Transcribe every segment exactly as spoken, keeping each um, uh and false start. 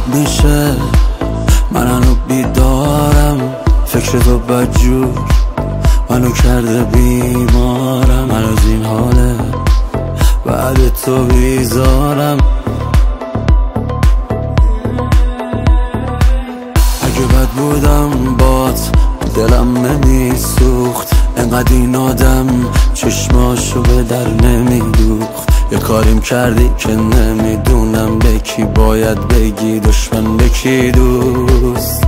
صبح میشه من هنو بیدارم، فکر تو بدجور منو کرده بیمارم. من از این حاله بعد تو بیزارم. اگه بد بودم بات دلم نمیسوخت، انقدر این آدم چشماشو به در نمیدوخت. یه کاریم کردی که نمیدونم به کی باید بگی دشمن به کی دوست.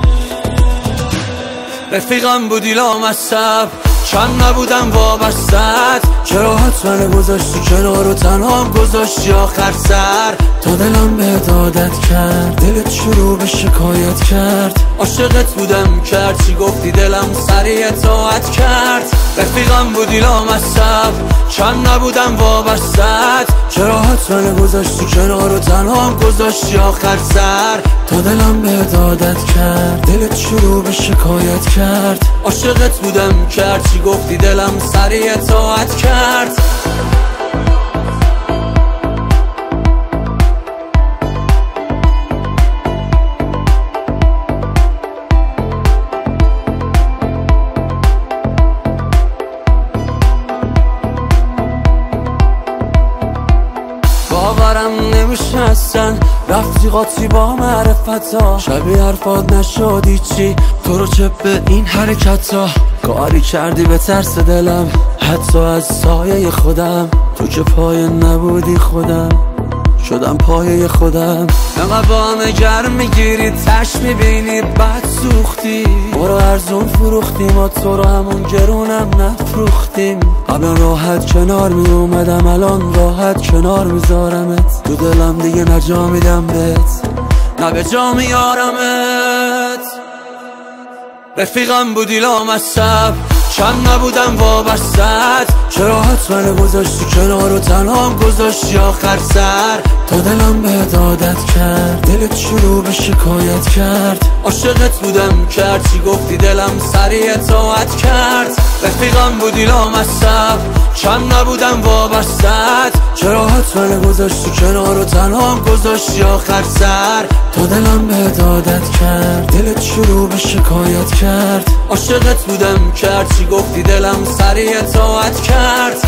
رفیقم بودی لامصب چند نبودم وابستت، چرا حتما گذاشتی کنار و تنها گذاشتی آخر سر. تا دلم به عادت کرد، دلت شروع به شکایت کرد. عاشقت بودم کرد چی گفتی دلم سری اطاعت کرد. رفیقم بودی لامصب چند نبودم وابستت، چرا حتما گذاشتی کنار و تنها گذاشتی آخر سر. تا دلم به عادت کرد، دلت شروع به شکایت کرد. عاشقت بودم کرد چی گفتی دلم سری اطاعت کرد. باورم نمیشه اصلا رفتی قاطی با معرفتا، شبیه حرفات نشدی چی تو رو چه به این حرکتا. کاری کردی به ترس دلم حتی از سایه خودم، تو که پایه نبودی خودم شدم پایه خودم. انقدر با همه گرم میگیری تش میبینی بد سوختی، برو ارزون فروختیم و تو رو همون گرونم نفروختیم. قبلا راحت کنار میومدم الان راحت کنار میذارمت، تو دلم دیگه نجا میدم بهت نه به جا میارمت. رفیقم بودی لامصب چند نبودم وابستت، چرا حتما گذاشتی کنار و تنها گذاشتی آخر سر. تا دلم به عادت کرد، دلت شروع به شکایت کرد. عاشقت بودم کرد چی گفتی دلم سری اطاعت کرد. رفیقم بودی لامصب چند نبودم وابستت، چرا حتما گذاشتی کنار و تنها گذاشتی آخر سر. تا دلم به عادت کرد، دلت شروع به شکایت کرد. عاشقت بودم کرد چی گفتی دلم سری اطاعت کرد.